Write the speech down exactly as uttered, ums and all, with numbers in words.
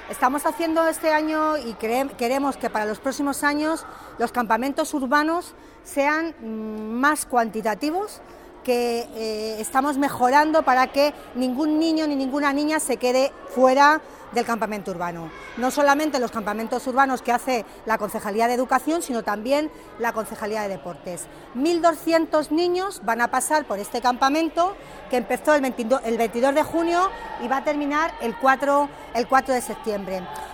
Estamos haciendo este año y queremos que para los próximos años los campamentos urbanos sean más cuantitativos, que eh, estamos mejorando para que ningún niño ni ninguna niña se quede fuera del campamento urbano. No solamente los campamentos urbanos que hace la Concejalía de Educación, sino también la Concejalía de Deportes. mil doscientos niños van a pasar por este campamento, que empezó el veintidós de junio y va a terminar el cuatro de septiembre.